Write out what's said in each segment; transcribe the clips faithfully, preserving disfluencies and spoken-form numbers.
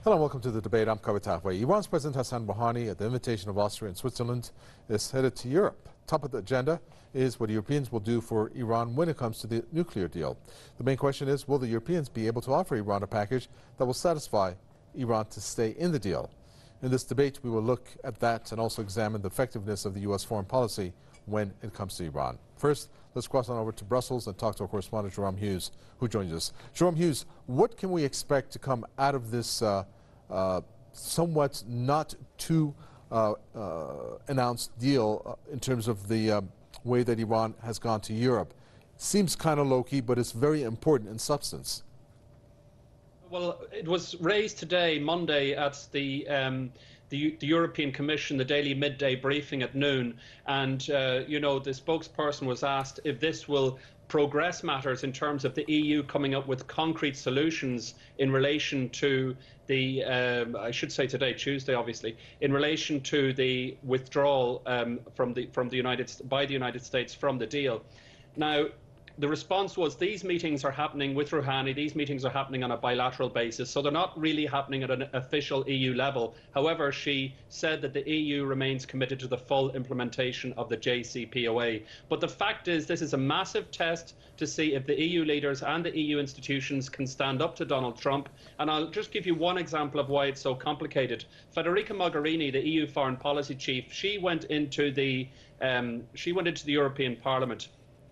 Hello and welcome to the debate. I'm Kavit Halfway. Iran's President Hassan Rouhani, at the invitation of Austria and Switzerland, is headed to Europe. Top of the agenda is what Europeans will do for Iran when it comes to the nuclear deal. The main question is, will the Europeans be able to offer Iran a package that will satisfy Iran to stay in the deal? In this debate, we will look at that and also examine the effectiveness of the U S foreign policy when it comes to Iran. First, let's cross on over to Brussels and talk to our correspondent, Jerome Hughes, who joins us. Jerome Hughes, what can we expect to come out of this uh, uh, somewhat not too uh, uh, announced deal uh, in terms of the uh, way that Iran has gone to Europe? Seems kind of low-key, but it's very important in substance. Well, it was raised today, Monday, at the um, the, the European Commission, the daily midday briefing at noon, and uh, you know, the spokesperson was asked if this will progress matters in terms of the E U coming up with concrete solutions in relation to the, um, I should say today, Tuesday, obviously, in relation to the withdrawal um, from the from the United by the United States from the deal. Now, the response was these meetings are happening with Rouhani, these meetings are happening on a bilateral basis, so they're not really happening at an official E U level. However, she said that the E U remains committed to the full implementation of the J C P O A. But the fact is, this is a massive test to see if the E U leaders and the E U institutions can stand up to Donald Trump. And I'll just give you one example of why it's so complicated. Federica Mogherini, the E U foreign policy chief, she went into the, um, she went into the European Parliament,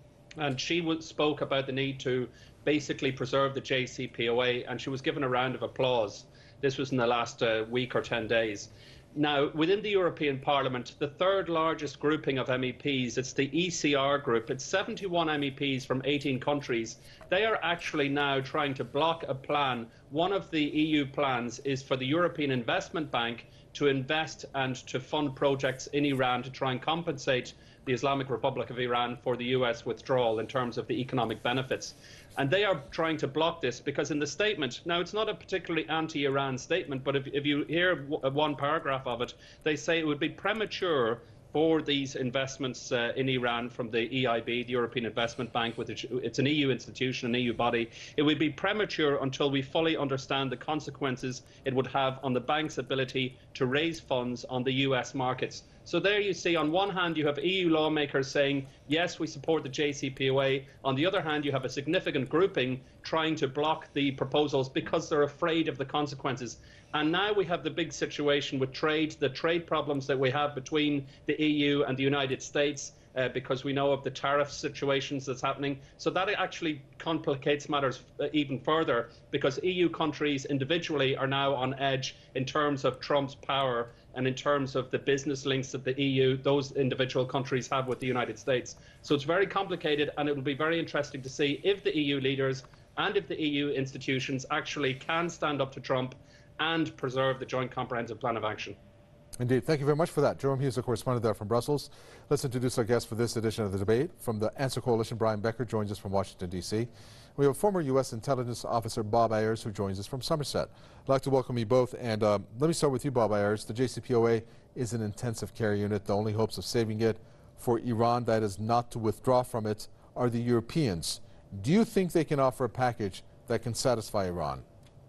and she spoke about the need to basically preserve the J C P O A, and she was given a round of applause. This was in the last uh, week or ten days. Now, within the European Parliament, the third largest grouping of M E Ps, it's the E C R group. It's seventy-one M E Ps from eighteen countries. They are actually now trying to block a plan. One of the E U plans is for the European Investment Bank to invest and to fund projects in Iran to try and compensate the Islamic Republic of Iran for the U S withdrawal in terms of the economic benefits. And they are trying to block this because in the statement, now it's not a particularly anti-Iran statement, but if, if you hear one paragraph of it, they say it would be premature for these investments uh, in Iran from the E I B, the European Investment Bank, with it's an E U institution, an E U body. It would be premature until we fully understand the consequences it would have on the bank's ability to raise funds on the U S markets. So there you see, on one hand, you have E U lawmakers saying, yes, we support the J C P O A. On the other hand, you have a significant grouping trying to block the proposals because they're afraid of the consequences. And now we have the big situation with trade, the trade problems that we have between the E U and the United States, uh, because we know of the tariff situations that's happening. So that actually complicates matters even further, because E U countries individually are now on edge in terms of Trump's power and in terms of the business links that the E U, those individual countries have with the United States. So it's very complicated, and it will be very interesting to see if the E U leaders and if the E U institutions actually can stand up to Trump and preserve the Joint Comprehensive Plan of Action. Indeed. Thank you very much for that. Jerome Hughes, a correspondent there from Brussels. Let's introduce our guest for this edition of the debate. From the Answer Coalition, Brian Becker joins us from Washington, D C We have former U S intelligence officer Bob Ayers, who joins us from Somerset. I'd like to welcome you both. And uh, let me start with you, Bob Ayers. The J C P O A is an intensive care unit. The only hopes of saving it for Iran, that is not to withdraw from it, are the Europeans. Do you think they can offer a package that can satisfy Iran?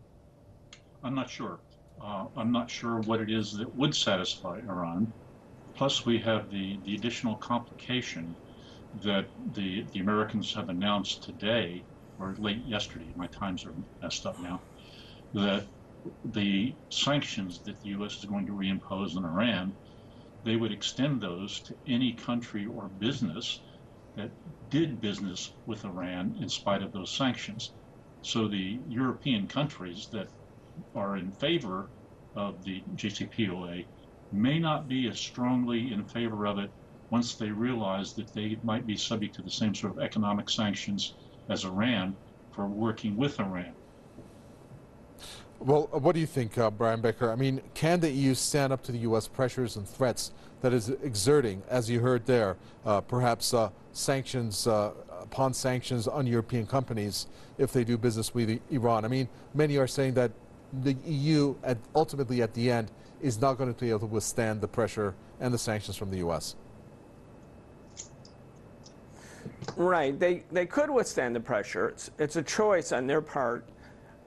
I'm not sure. Uh, I'm not sure what it is that would satisfy Iran. Plus, we have the, the additional complication that the, the Americans have announced today, or late yesterday, my times are messed up now, that the sanctions that the U S is going to reimpose on Iran, they would extend those to any country or business that did business with Iran in spite of those sanctions. So the European countries that are in favor of the J C P O A may not be as strongly in favor of it once they realize that they might be subject to the same sort of economic sanctions as Iran for working with Iran. Well, what do you think, uh, Brian Becker? I mean, can the E U stand up to the U S pressures and threats that is exerting, as you heard there, uh, perhaps uh, sanctions uh, upon sanctions on European companies if they do business with Iran? I mean, many are saying that the E U, at, ultimately at the end, is not going to be able to withstand the pressure and the sanctions from the U S. Right. They, they could withstand the pressure. It's, it's a choice on their part.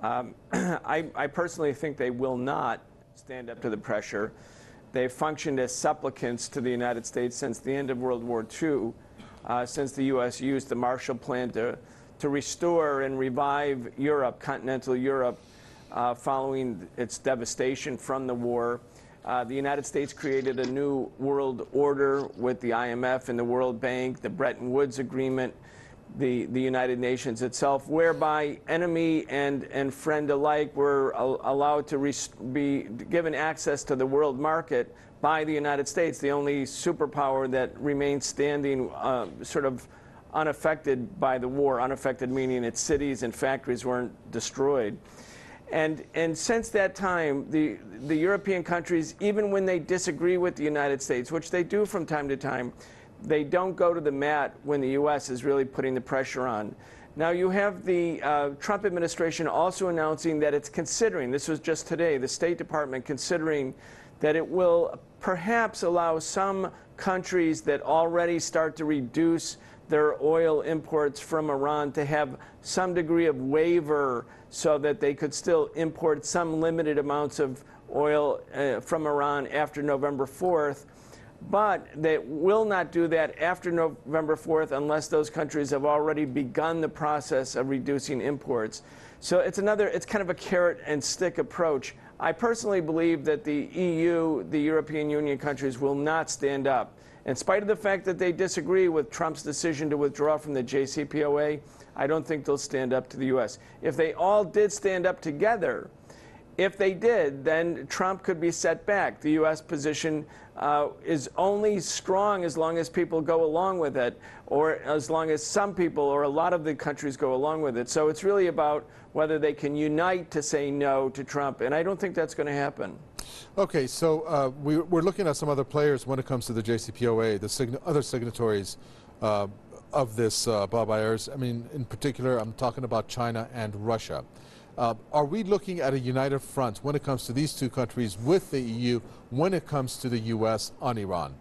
Um, I, I personally think they will not stand up to the pressure. They've functioned as supplicants to the United States since the end of World War Two, uh, since the U S used the Marshall Plan to, to restore and revive Europe, continental Europe, uh, following its devastation from the war. Uh, the United States created a new world order with the I M F and the World Bank, the Bretton Woods Agreement, the, the United Nations itself, whereby enemy and, and friend alike were al allowed to be given access to the world market by the United States, the only superpower that remained standing uh, sort of unaffected by the war, unaffected meaning its cities and factories weren't destroyed. And, and since that time, the, the European countries, even when they disagree with the United States, which they do from time to time, they don't go to the mat when the U S is really putting the pressure on. Now you have the uh, Trump administration also announcing that it's considering, this was just today, the State Department considering that it will perhaps allow some countries that already start to reduce their oil imports from Iran to have some degree of waiver so that they could still import some limited amounts of oil uh, from Iran after November fourth. But they will not do that after November fourth unless those countries have already begun the process of reducing imports. So it's another, it's kind of a carrot and stick approach. I personally believe that the E U, the European Union countries, will not stand up. In spite of the fact that they disagree with Trump's decision to withdraw from the J C P O A, I don't think they'll stand up to the U S. If they all did stand up together, if they did, then Trump could be set back. The U S position uh, is only strong as long as people go along with it, or as long as some people or a lot of the countries go along with it. So it's really about whether they can unite to say no to Trump, and I don't think that's going to happen. Okay, so uh, we, we're looking at some other players when it comes to the J C P O A, the sign other signatories uh, of this, uh, Bob Ayers. I mean, in particular, I'm talking about China and Russia. Uh, are we looking at a united front when it comes to these two countries with the E U, when it comes to the U S on Iran?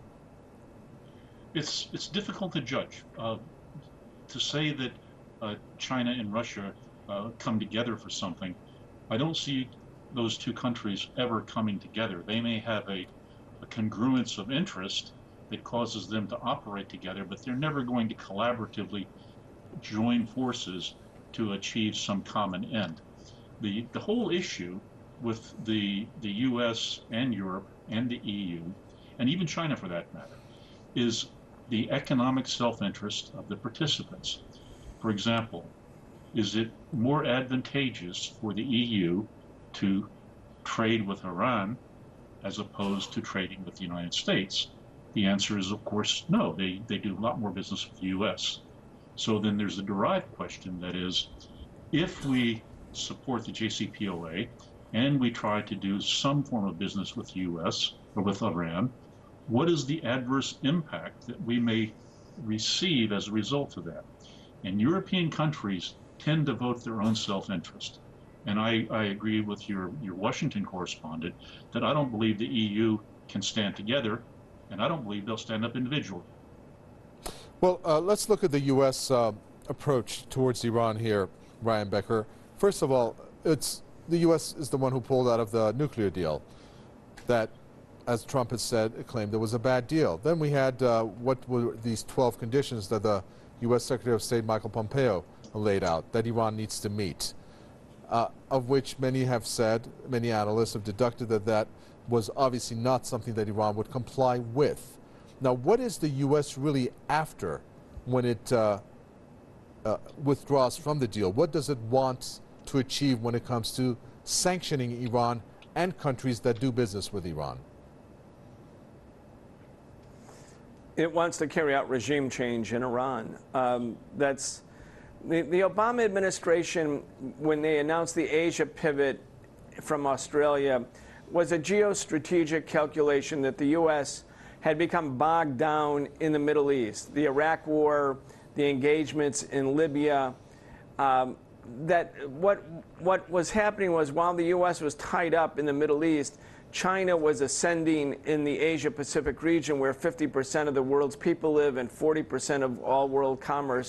It's, it's difficult to judge. Uh, to say that uh, China and Russia uh, come together for something, I don't see those two countries ever coming together. They may have a, a congruence of interest that causes them to operate together, but they're never going to collaboratively join forces to achieve some common end. The, the whole issue with the, the U S and Europe and the E U, and even China for that matter, is the economic self-interest of the participants. For example, is it more advantageous for the E U to trade with Iran as opposed to trading with the United States? The answer is, of course, no. They, they do a lot more business with the U S. So then there's a derived question that is, if we support the J C P O A and we try to do some form of business with the U S or with Iran, what is the adverse impact that we may receive as a result of that? And European countries tend to vote their own self-interest. And I, I agree with your, your Washington correspondent that I don't believe the E U can stand together, and I don't believe they'll stand up individually. Well, uh, let's look at the U S uh, approach towards Iran here, Ryan Becker. First of all, it's the U S is the one who pulled out of the nuclear deal that, as Trump has said, it claimed it was a bad deal. Then we had uh, what were these twelve conditions that the U S Secretary of State Michael Pompeo laid out that Iran needs to meet, uh, of which many have said, many analysts have deducted that that was obviously not something that Iran would comply with. Now, what is the U S really after when it uh, uh, withdraws from the deal? What does it want to achieve when it comes to sanctioning Iran and countries that do business with Iran? It wants to carry out regime change in Iran. Um, that's the, the Obama administration, when they announced the Asia pivot from Australia, was a geostrategic calculation that the U S had become bogged down in the Middle East. The Iraq War, the engagements in Libya, um, that what, what was happening was while the U S was tied up in the Middle East, China was ascending in the Asia-Pacific region where fifty percent of the world's people live and forty percent of all world commerce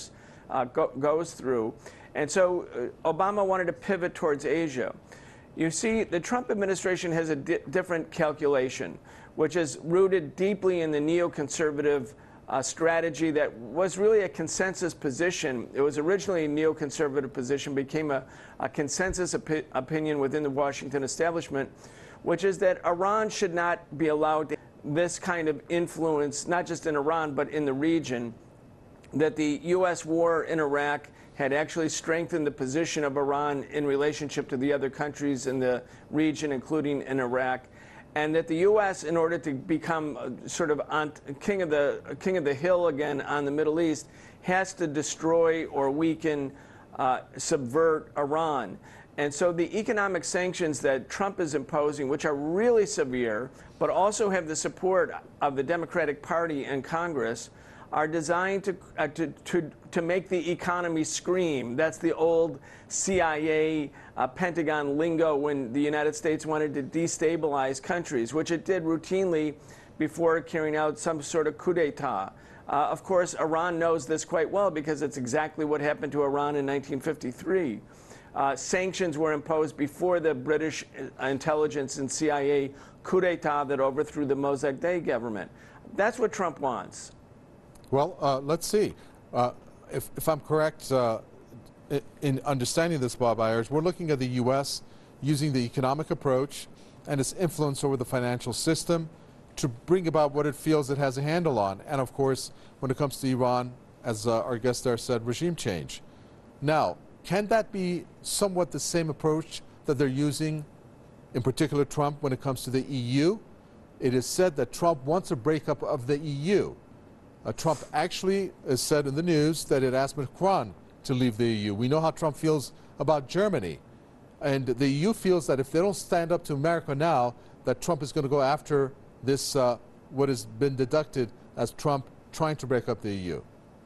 uh, go, goes through. And so uh, Obama wanted to pivot towards Asia. You see, the Trump administration has a di different calculation, which is rooted deeply in the neoconservative uh, strategy that was really a consensus position. It was originally a neoconservative position, became a, a consensus opi opinion within the Washington establishment, which is that Iran should not be allowed to this kind of influence, not just in Iran, but in the region, that the U S war in Iraq had actually strengthened the position of Iran in relationship to the other countries in the region, including in Iraq, and that the U S, in order to become uh, sort of on, king of the king of the hill again on the Middle East, has to destroy or weaken, uh, subvert Iran. And so the economic sanctions that Trump is imposing, which are really severe, but also have the support of the Democratic Party and Congress, are designed to, uh, to, to, to make the economy scream. That's the old C I A, uh, Pentagon lingo when the United States wanted to destabilize countries, which it did routinely before carrying out some sort of coup d'etat. Uh, of course, Iran knows this quite well because it's exactly what happened to Iran in nineteen fifty-three. Uh, sanctions were imposed before the British intelligence and C I A coup d'etat that overthrew the Mossadegh government. That's what Trump wants. Well, uh, let's see. Uh, if, if I'm correct uh, in understanding this, Bob Ayers, we're looking at the U S using the economic approach and its influence over the financial system to bring about what it feels it has a handle on. And of course, when it comes to Iran, as uh, our guest there said, regime change. Now, can that be somewhat the same approach that they're using, in particular Trump, when it comes to the E U? It is said that Trump wants a breakup of the E U. Uh, Trump actually has said in the news that it asked Macron to leave the E U. We know how Trump feels about Germany. And the E U feels that if they don't stand up to America now, that Trump is going to go after this, uh, what has been deducted as Trump trying to break up the E U.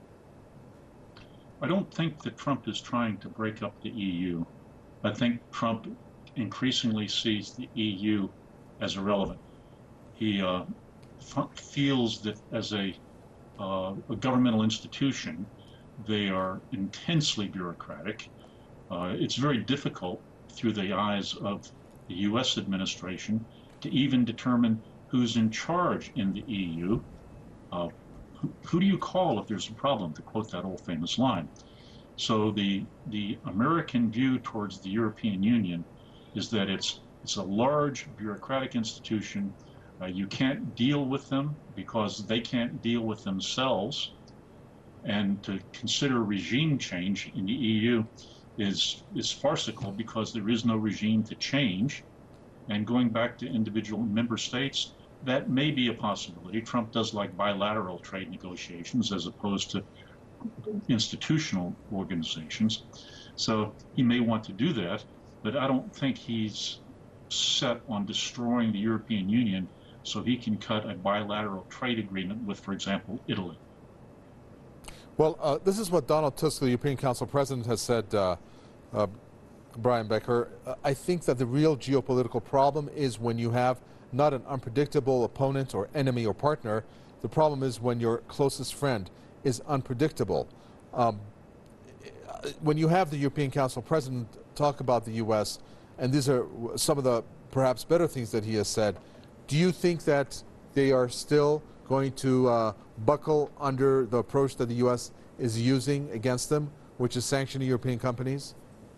I don't think that Trump is trying to break up the E U. I think Trump increasingly sees the E U as irrelevant. He uh, feels that as a Uh, a governmental institution, they are intensely bureaucratic. Uh, it's very difficult through the eyes of the U S administration to even determine who's in charge in the E U. Uh, who, who do you call if there's a problem, to quote that old famous line. So the, the American view towards the European Union is that it's, it's a large bureaucratic institution. Uh, you can't deal with them because they can't deal with themselves. And to consider regime change in the E U is, is farcical because there is no regime to change. And going back to individual member states, that may be a possibility. Trump does like bilateral trade negotiations as opposed to institutional organizations. So he may want to do that, but I don't think he's set on destroying the European Union so he can cut a bilateral trade agreement with, for example, Italy. Well, uh, this is what Donald Tusk, the European Council President, has said, uh, uh, Brian Becker. Uh, I think that the real geopolitical problem is when you have not an unpredictable opponent or enemy or partner. The problem is when your closest friend is unpredictable. Um, when you have the European Council President talk about the U S, and these are some of the perhaps better things that he has said, do you think that they are still going to uh, buckle under the approach that the U S is using against them, which is sanctioning European companies?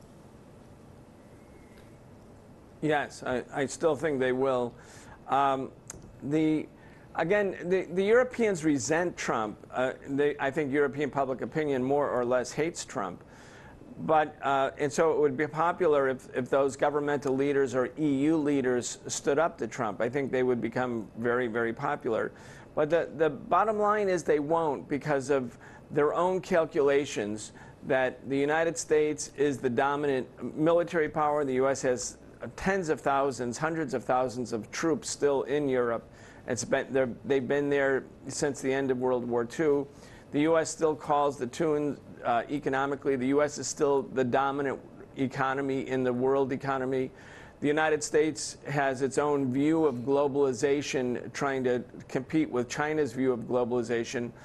Yes, I, I still think they will. Um, the again, the, the Europeans resent Trump. Uh, they, I think European public opinion more or less hates Trump. But, uh, and so it would be popular if, if those governmental leaders or E U leaders stood up to Trump. I think they would become very, very popular. But the, the bottom line is they won't because of their own calculations that the United States is the dominant military power. The U S has tens of thousands, hundreds of thousands of troops still in Europe. It's been, they've been there since the end of World War Two. The U S still calls the tune uh, economically. The U S is still the dominant economy in the world economy. The United States has its own view of globalization, trying to compete with China's view of globalization.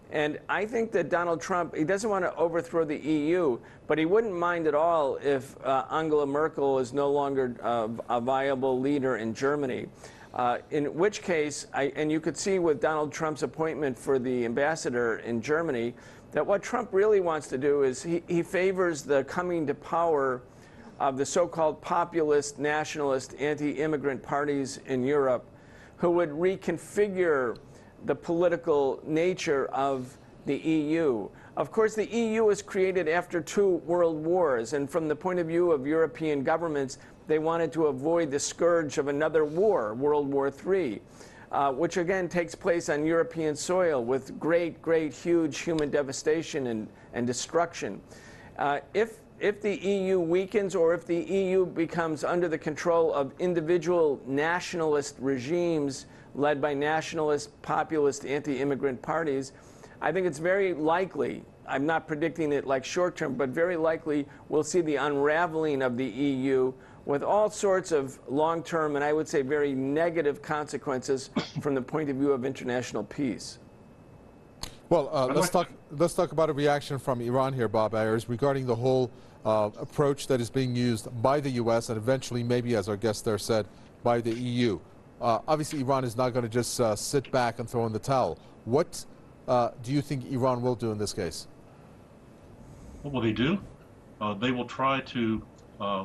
And I think that Donald Trump, he doesn't want to overthrow the E U, but he wouldn't mind at all if uh, Angela Merkel is no longer uh, a viable leader in Germany. Uh, in which case, I, and you could see with Donald Trump's appointment for the ambassador in Germany, that what Trump really wants to do is he, he favors the coming to power of the so-called populist, nationalist, anti-immigrant parties in Europe, who would reconfigure the political nature of the E U. Of course, the E U was created after two world wars, and from the point of view of European governments, they wanted to avoid the scourge of another war, World War Three, uh, which again takes place on European soil with great, great, huge human devastation and, and destruction. Uh, if If the E U weakens, or if the E U becomes under the control of individual nationalist regimes led by nationalist, populist, anti-immigrant parties, I think it's very likely, I'm not predicting it like short term, but very likely we'll see the unraveling of the E U with all sorts of long-term and I would say very negative consequences from the point of view of international peace. Well, uh, let's talk. Let's talk about a reaction from Iran here, Bob Ayers, regarding the whole uh, approach that is being used by the U S and eventually, maybe, as our guest there said, by the E U. Uh, obviously, Iran is not going to just uh, sit back and throw in the towel. What uh, do you think Iran will do in this case? What will they do? Uh, they will try to uh,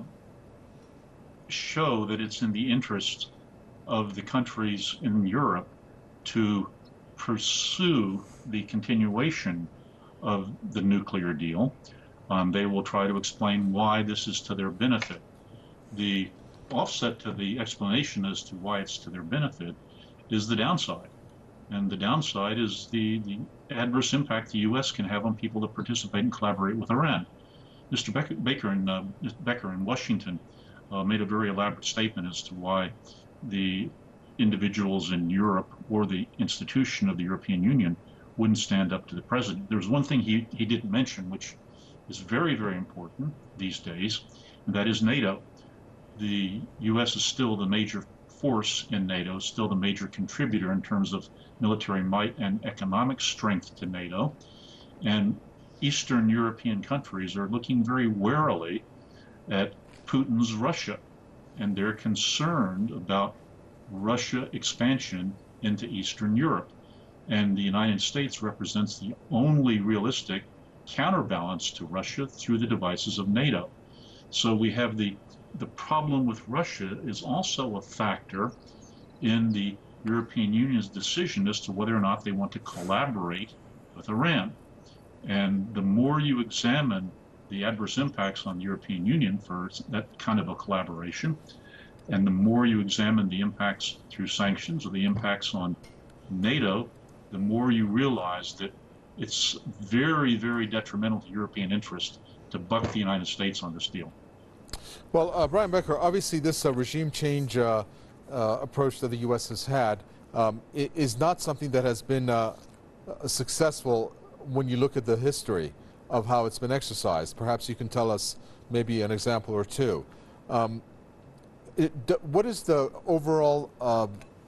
show that it's in the interest of the countries in Europe to pursue the continuation of the nuclear deal. Um, they will try to explain why this is to their benefit. The offset to the explanation as to why it's to their benefit is the downside. And the downside is the, the adverse impact the U S can have on people that participate and collaborate with Iran. Mister Becker, Baker, in, uh, Becker in Washington uh, made a very elaborate statement as to why the individuals in Europe or the institution of the European Union wouldn't stand up to the president. There's one thing he, he didn't mention, which is very, very important these days, and that is NATO. The U S is still the major force in NATO, still the major contributor in terms of military might and economic strength to NATO. And Eastern European countries are looking very warily at Putin's Russia, and they're concerned about Russia expansion into Eastern Europe. And the United States represents the only realistic counterbalance to Russia through the devices of NATO. So we have the, the problem with Russia is also a factor in the European Union's decision as to whether or not they want to collaborate with Iran. And the more you examine the adverse impacts on the European Union for that kind of a collaboration, and the more you examine the impacts through sanctions or the impacts on NATO, the more you realize that it's very, very detrimental to European interest to buck the United States on this deal. Well, uh, Brian Becker, obviously this uh, regime change uh, uh, approach that the U S has had um, is not something that has been uh, successful when you look at the history of how it's been exercised. Perhaps you can tell us maybe an example or two. Um, it, what is the overall uh,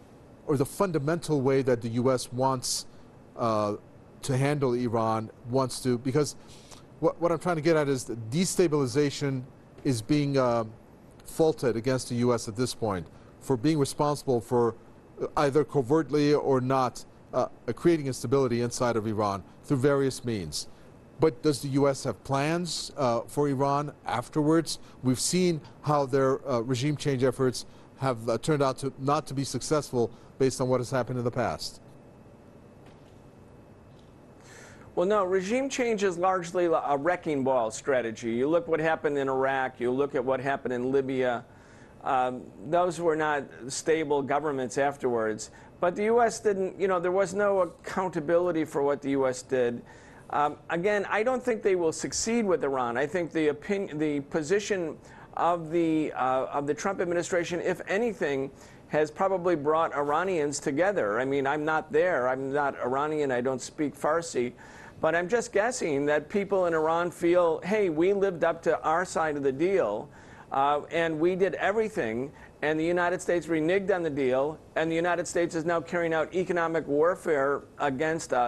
or the fundamental way that the U S wants uh, to handle Iran, wants to, because what, what I'm trying to get at is that destabilization is being uh, faulted against the U S at this point for being responsible for either covertly or not uh, creating instability inside of Iran through various means. But does the U S have plans uh, for Iran afterwards? We've seen how their uh, regime change efforts have uh, turned out to not to be successful based on what has happened in the past. Well, no, regime change is largely a wrecking ball strategy. You look what happened in Iraq, you look at what happened in Libya. Um, those were not stable governments afterwards. But the U S didn't, you know, there was no accountability for what the U S did. Um, again, I don't think they will succeed with Iran. I think the opinion, the position of the uh, of the Trump administration, if anything, has probably brought Iranians together. I mean, I'm not there. I'm not Iranian. I don't speak Farsi. But I'm just guessing that people in Iran feel, hey, we lived up to our side of the deal, uh, and we did everything, and the United States reneged on the deal, and the United States is now carrying out economic warfare against us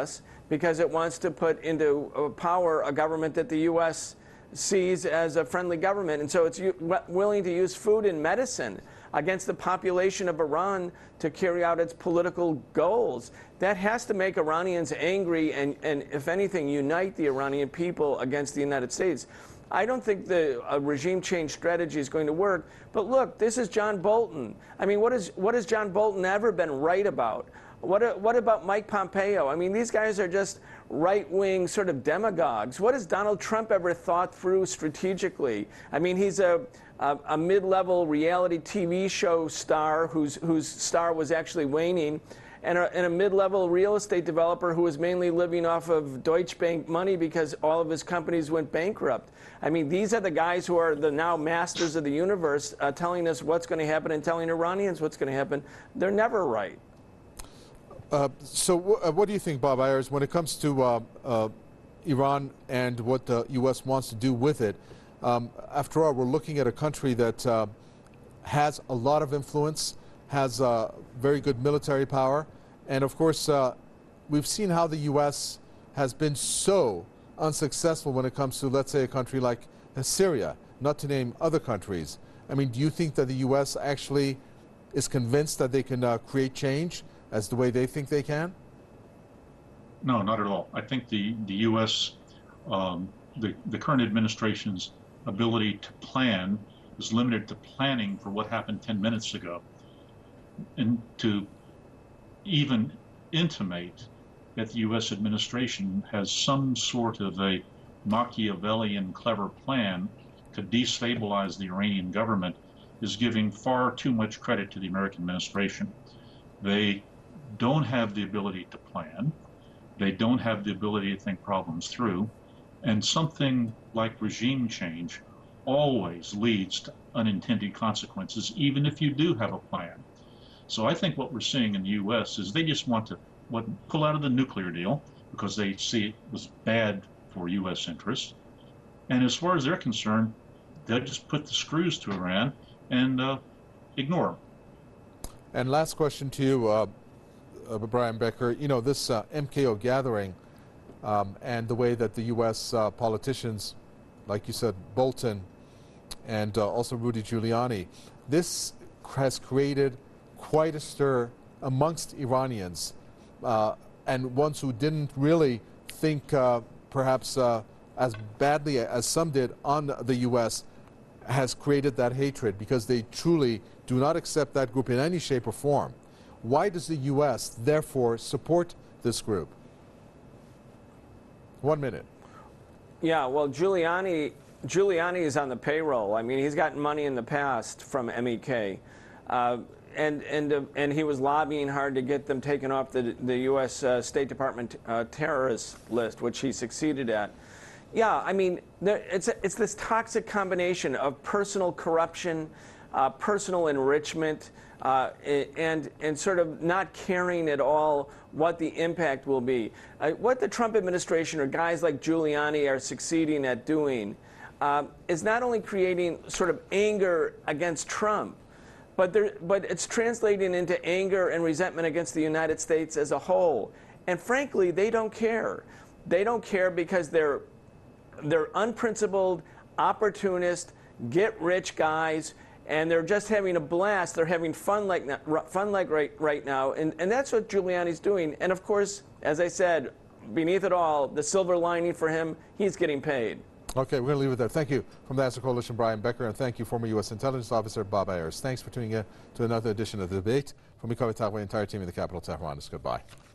because it wants to put into uh, power a government that the U S sees as a friendly government. And so it's u- willing to use food and medicine against the population of Iran to carry out its political goals. That has to make Iranians angry and, and if anything, unite the Iranian people against the United States. I don't think the uh, regime change strategy is going to work. But look, this is John Bolton. I mean, what, is, what has John Bolton ever been right about? What, what about Mike Pompeo? I mean, these guys are just right-wing sort of demagogues. What has Donald Trump ever thought through strategically? I mean, he's a, a, a mid-level reality T V show star whose, whose star was actually waning, and a, and a mid-level real estate developer who was mainly living off of Deutsche Bank money because all of his companies went bankrupt. I mean, these are the guys who are the now masters of the universe, uh, telling us what's going to happen and telling Iranians what's going to happen. They're never right. Uh, so w- uh, what do you think, Bob Ayers, when it comes to uh, uh, Iran and what the U S wants to do with it? Um, after all, we're looking at a country that uh, has a lot of influence, has uh, very good military power, and of course, uh, we've seen how the U S has been so unsuccessful when it comes to, let's say, a country like Syria, not to name other countries. I mean, do you think that the U S actually is convinced that they can uh, create change as the way they think they can? No, not at all. I think the, the U S, um, the, the current administration's ability to plan is limited to planning for what happened ten minutes ago. And to even intimate that the U S administration has some sort of a Machiavellian clever plan to destabilize the Iranian government is giving far too much credit to the American administration. They don't have the ability to plan. They don't have the ability to think problems through. And something like regime change always leads to unintended consequences, even if you do have a plan. So I think what we're seeing in the U S is they just want to what, pull out of the nuclear deal because they see it was bad for U S interests. And as far as they're concerned, they'll just put the screws to Iran and uh, ignore them. And last question to you, uh, uh, Brian Becker. You know, this uh, M K O gathering um, and the way that the U S uh, politicians, like you said, Bolton and uh, also Rudy Giuliani, this has created quite a stir amongst Iranians uh, and ones who didn't really think uh, perhaps uh, as badly as some did on the U S has created that hatred because they truly do not accept that group in any shape or form. Why does the U S therefore support this group? One minute. Yeah, well, Giuliani, Giuliani is on the payroll. I mean, he's gotten money in the past from M E K. Uh, and, and, uh, and he was lobbying hard to get them taken off the, the U S Uh, State Department uh, terrorist list, which he succeeded at. Yeah, I mean, there, it's, a, it's this toxic combination of personal corruption, uh, personal enrichment, uh, and, and sort of not caring at all what the impact will be. Uh, what the Trump administration or guys like Giuliani are succeeding at doing uh, is not only creating sort of anger against Trump, but, there, but it's translating into anger and resentment against the United States as a whole. And frankly, they don't care. They don't care because they're They're unprincipled, opportunist, get-rich guys, and they're just having a blast. They're having fun like fun like right right now, and and that's what Giuliani's doing. And of course, as I said, beneath it all, the silver lining for him, he's getting paid. Okay, we're going to leave it there. Thank you from the National Coalition, Brian Becker, and thank you, former U S Intelligence Officer Bob Ayers. Thanks for tuning in to another edition of the debate. From me, Kaveh Tagway, entire team in the capital, Tehran. Goodbye.